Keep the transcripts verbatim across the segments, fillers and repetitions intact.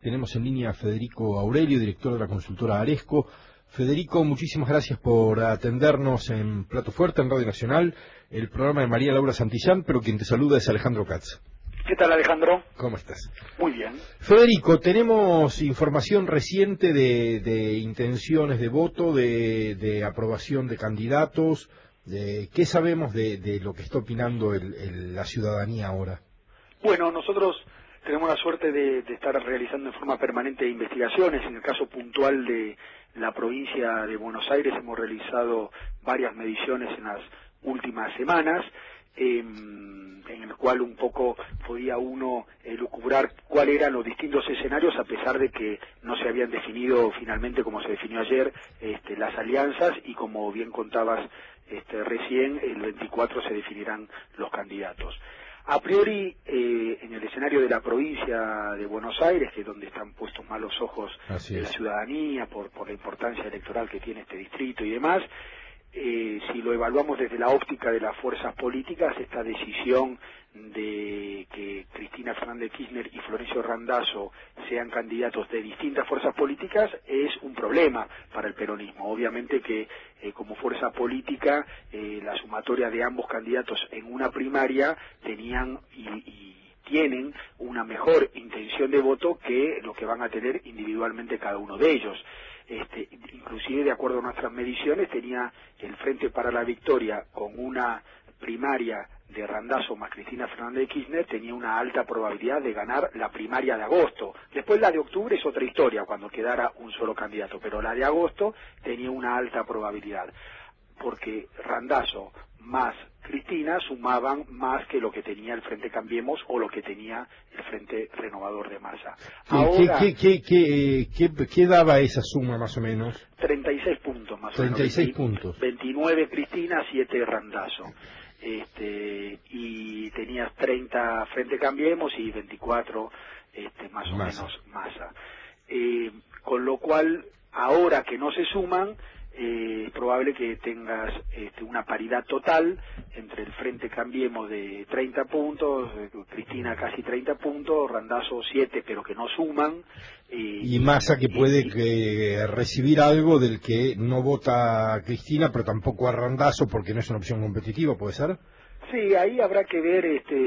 Tenemos en línea a Federico Aurelio, director de la consultora Aresco. Federico, muchísimas gracias por atendernos en Plato Fuerte, en Radio Nacional, el programa de María Laura Santillán, pero quien te saluda es Alejandro Katz. ¿Qué tal, Alejandro? ¿Cómo estás? Muy bien. Federico, tenemos información reciente de, de intenciones de voto, de, de aprobación de candidatos. De, ¿Qué sabemos de, de lo que está opinando el, el, la ciudadanía ahora? Bueno, nosotros tenemos la suerte de, de estar realizando en forma permanente investigaciones. En el caso puntual de la provincia de Buenos Aires hemos realizado varias mediciones en las últimas semanas, eh, en el cual un poco podía uno elucubrar cuáles eran los distintos escenarios, a pesar de que no se habían definido finalmente, como se definió ayer, este, las alianzas, y como bien contabas este, recién, el veinticuatro se definirán los candidatos. A priori, eh, en el escenario de la provincia de Buenos Aires, que es donde están puestos más los ojos de la ciudadanía por, por la importancia electoral que tiene este distrito y demás, eh, si lo evaluamos desde la óptica de las fuerzas políticas, esta decisión de que Cristina Fernández de Kirchner y Florencio Randazzo sean candidatos de distintas fuerzas políticas es un problema para el peronismo. Obviamente que eh, como fuerza política eh, la sumatoria de ambos candidatos en una primaria tenían y, y tienen una mejor intención de voto que lo que van a tener individualmente cada uno de ellos. Este, inclusive, de acuerdo a nuestras mediciones, tenía el Frente para la Victoria, con una primaria de Randazzo más Cristina Fernández de Kirchner, tenía una alta probabilidad de ganar la primaria de agosto. Después la de octubre es otra historia, cuando quedara un solo candidato, pero la de agosto tenía una alta probabilidad, porque Randazzo más Cristina sumaban más que lo que tenía el Frente Cambiemos o lo que tenía el Frente Renovador de Massa. Ahora, ¿Qué, qué, qué, qué, qué, qué daba esa suma más o menos? treinta y seis puntos más o menos. treinta y seis puntos. veintinueve Cristina, siete Randazzo. Este, y tenías treinta Frente Cambiemos y veinticuatro este, más o Massa. menos Massa. Eh, con lo cual, ahora que no se suman, Eh, es probable que tengas este, una paridad total entre el Frente Cambiemos de treinta puntos, eh, Cristina casi treinta puntos, Randazzo siete, pero que no suman. Eh, y Massa que y, puede y, que recibir algo del que no vota a Cristina, pero tampoco a Randazzo, porque no es una opción competitiva, ¿puede ser? Sí, ahí habrá que ver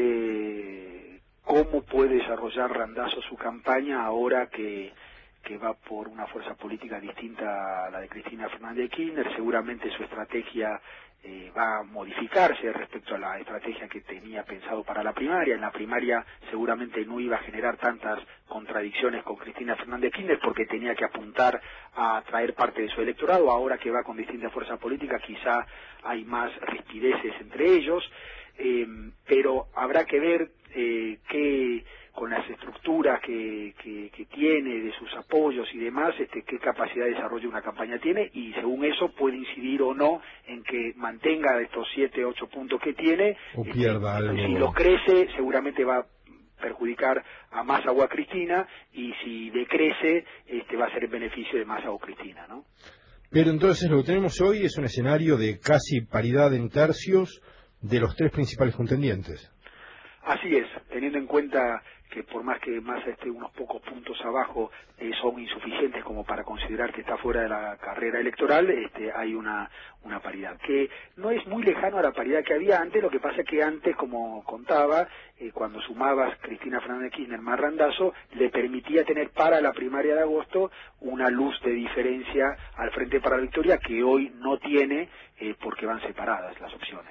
este, cómo puede desarrollar Randazzo su campaña ahora que que va por una fuerza política distinta a la de Cristina Fernández de Kirchner. Seguramente su estrategia eh, va a modificarse respecto a la estrategia que tenía pensado para la primaria. En la primaria seguramente no iba a generar tantas contradicciones con Cristina Fernández de Kirchner porque tenía que apuntar a atraer parte de su electorado. Ahora que va con distintas fuerzas políticas quizá hay más rispideces entre ellos, eh, pero habrá que ver eh, qué con las estructuras que, que, que tiene, de sus apoyos y demás, este, qué capacidad de desarrollo una campaña tiene, y según eso puede incidir o no en que mantenga estos siete, ocho puntos que tiene, o este, pierda algo. Si los crece, seguramente va a perjudicar a Massa o a Cristina, y si decrece, este, va a ser en beneficio de Massa o Cristina, ¿no? Pero entonces lo que tenemos hoy es un escenario de casi paridad en tercios de los tres principales contendientes. Así es, teniendo en cuenta que por más que Massa esté unos pocos puntos abajo, eh, son insuficientes como para considerar que está fuera de la carrera electoral, este, hay una, una paridad, que no es muy lejano a la paridad que había antes. Lo que pasa es que antes, como contaba, eh, cuando sumabas Cristina Fernández de Kirchner más Randazzo, le permitía tener para la primaria de agosto una luz de diferencia al Frente para la Victoria, que hoy no tiene, eh, porque van separadas las opciones.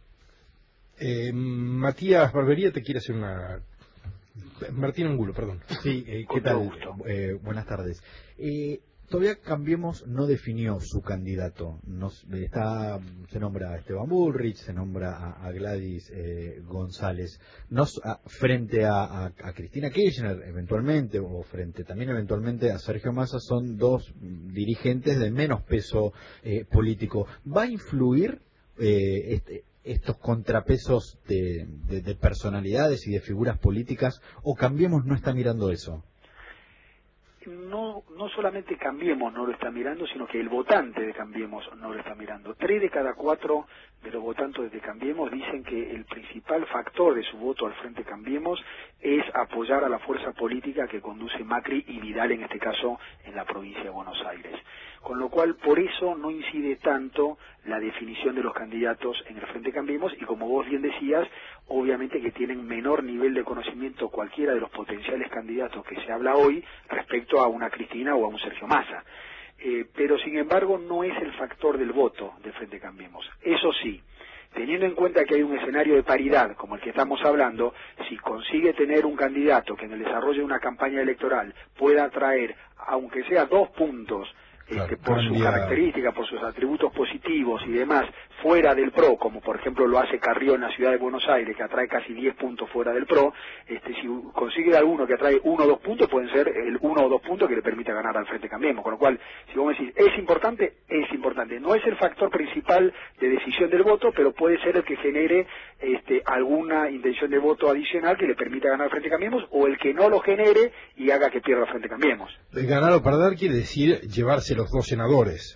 Eh, Matías Barbería te quiere hacer una... Martín Angulo, perdón. Sí, eh, ¿qué tal? Eh, buenas tardes. Eh, todavía Cambiemos no definió su candidato. Nos, está, se nombra a Esteban Bullrich, se nombra a, a Gladys eh, González. Nos, a, frente a, a, a Cristina Kirchner, eventualmente, o frente también eventualmente a Sergio Massa, son dos dirigentes de menos peso eh, político. ¿Va a influir eh, este estos contrapesos de, de, de personalidades y de figuras políticas, o Cambiemos no está mirando eso? No no, no solamente Cambiemos no lo está mirando, sino que el votante de Cambiemos no lo está mirando. Tres de cada cuatro de los votantes de Cambiemos dicen que el principal factor de su voto al Frente Cambiemos es apoyar a la fuerza política que conduce Macri y Vidal, en este caso, en la provincia de Buenos Aires. Con lo cual, por eso no incide tanto la definición de los candidatos en el Frente Cambiemos, y como vos bien decías, obviamente que tienen menor nivel de conocimiento cualquiera de los potenciales candidatos que se habla hoy respecto a una Cristina o a un Sergio Massa. Eh, pero sin embargo no es el factor del voto del Frente Cambiemos. Eso sí, teniendo en cuenta que hay un escenario de paridad como el que estamos hablando, si consigue tener un candidato que en el desarrollo de una campaña electoral pueda atraer, aunque sea dos puntos, Este, por sus características, por sus atributos positivos y demás, fuera del P R O, como por ejemplo lo hace Carrió en la ciudad de Buenos Aires, que atrae casi diez puntos fuera del P R O, este, si consigue alguno que atrae uno o dos puntos, pueden ser el uno o dos puntos que le permita ganar al Frente Cambiemos. Con lo cual, si vos me decís, ¿es importante? Es importante. No es el factor principal de decisión del voto, pero puede ser el que genere este, alguna intención de voto adicional que le permita ganar al Frente Cambiemos, o el que no lo genere y haga que pierda el Frente Cambiemos. Ganar o perder quiere decir llevarse los dos senadores.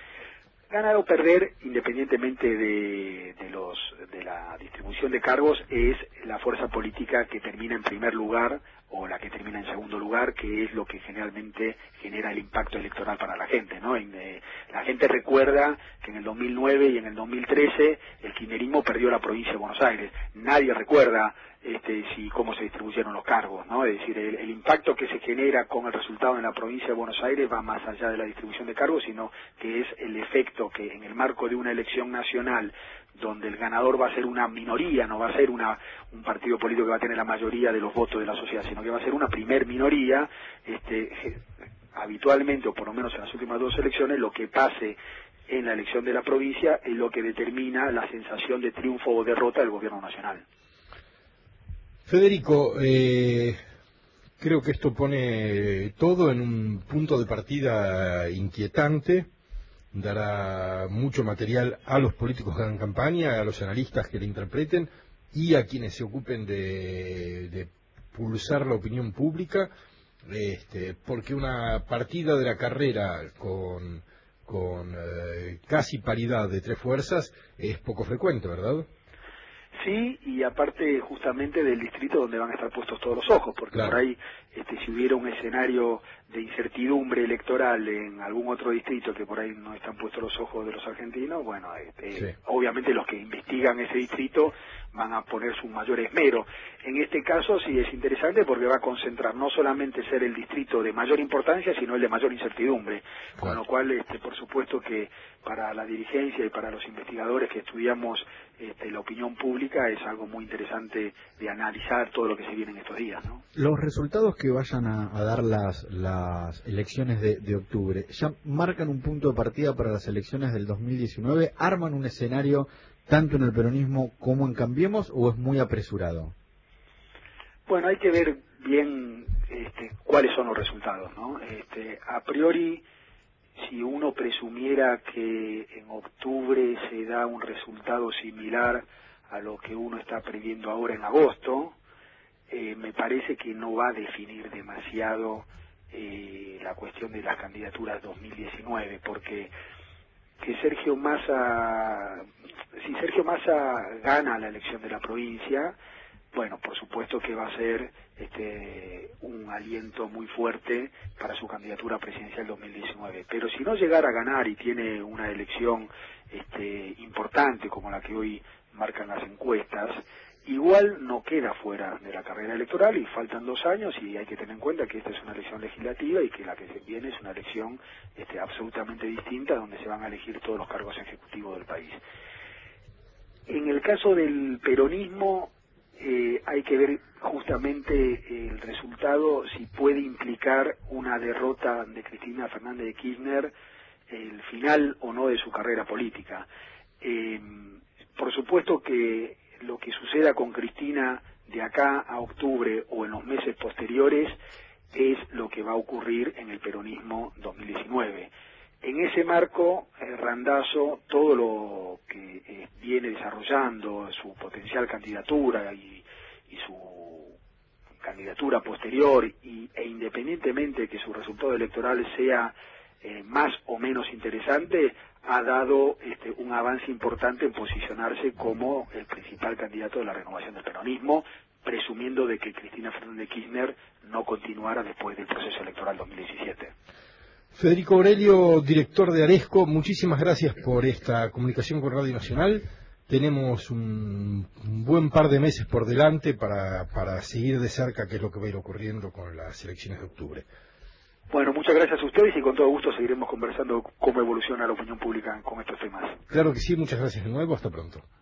Ganar o perder, independientemente de, de, los, de la distribución de cargos, es la fuerza política que termina en primer lugar o la que termina en segundo lugar, que es lo que generalmente genera el impacto electoral para la gente, ¿no? Y, eh, la gente recuerda que en el dos mil nueve y en el dos mil trece el kirchnerismo perdió la provincia de Buenos Aires. Nadie recuerda este, si cómo se distribuyeron los cargos, ¿no? Es decir, el, el impacto que se genera con el resultado en la provincia de Buenos Aires va más allá de la distribución de cargos, sino que es el efecto que en el marco de una elección nacional, donde el ganador va a ser una minoría, no va a ser una un partido político que va a tener la mayoría de los votos de la sociedad, sino que va a ser una primer minoría, este, habitualmente, o por lo menos en las últimas dos elecciones, lo que pase en la elección de la provincia es lo que determina la sensación de triunfo o derrota del gobierno nacional. Federico, eh, creo que esto pone todo en un punto de partida inquietante. Dará mucho material a los políticos que hagan campaña, a los analistas que le interpreten y a quienes se ocupen de, de pulsar la opinión pública, este, porque una partida de la carrera con, con eh, casi paridad de tres fuerzas es poco frecuente, ¿verdad? Sí, y aparte justamente del distrito donde van a estar puestos todos los ojos, porque claro, por ahí este, si hubiera un escenario de incertidumbre electoral en algún otro distrito que por ahí no están puestos los ojos de los argentinos, bueno, este, sí, obviamente los que investigan ese distrito van a poner su mayor esmero. En este caso sí es interesante porque va a concentrar no solamente ser el distrito de mayor importancia, sino el de mayor incertidumbre, claro, con lo cual, este, por supuesto que para la dirigencia y para los investigadores que estudiamos este, la opinión pública es algo muy interesante de analizar todo lo que se viene en estos días, ¿no? Los resultados que vayan a, a dar las, las elecciones de, de octubre, ¿ya marcan un punto de partida para las elecciones del dos mil diecinueve? ¿Arman un escenario tanto en el peronismo como en Cambiemos o es muy apresurado? Bueno, hay que ver bien este, cuáles son los resultados, ¿no? Este, a priori, si uno presumiera que en octubre se da un resultado similar a lo que uno está previendo ahora en agosto, eh, me parece que no va a definir demasiado eh, la cuestión de las candidaturas dos mil diecinueve, porque que Sergio Massa, si Sergio Massa gana la elección de la provincia, bueno, por supuesto que va a ser este, un aliento muy fuerte para su candidatura presidencial dos mil diecinueve. Pero si no llegara a ganar y tiene una elección este, importante como la que hoy marcan las encuestas, igual no queda fuera de la carrera electoral y faltan dos años y hay que tener en cuenta que esta es una elección legislativa y que la que viene es una elección este, absolutamente distinta donde se van a elegir todos los cargos ejecutivos del país. En el caso del peronismo, Eh, hay que ver justamente el resultado, si puede implicar una derrota de Cristina Fernández de Kirchner, el final o no de su carrera política. Eh, por supuesto que lo que suceda con Cristina de acá a octubre o en los meses posteriores es lo que va a ocurrir en el peronismo dos mil diecinueve. En ese marco, eh, Randazzo, todo lo que eh, viene desarrollando, su potencial candidatura y, y su candidatura posterior y, e independientemente que su resultado electoral sea eh, más o menos interesante, ha dado este, un avance importante en posicionarse como el principal candidato de la renovación del peronismo, presumiendo de que Cristina Fernández de Kirchner no continuara después del proceso electoral dos mil diecisiete. Federico Aurelio, director de Aresco, muchísimas gracias por esta comunicación con Radio Nacional. Tenemos un, un buen par de meses por delante para, para seguir de cerca qué es lo que va a ir ocurriendo con las elecciones de octubre. Bueno, muchas gracias a ustedes y con todo gusto seguiremos conversando cómo evoluciona la opinión pública con estos temas. Claro que sí, muchas gracias de nuevo, hasta pronto.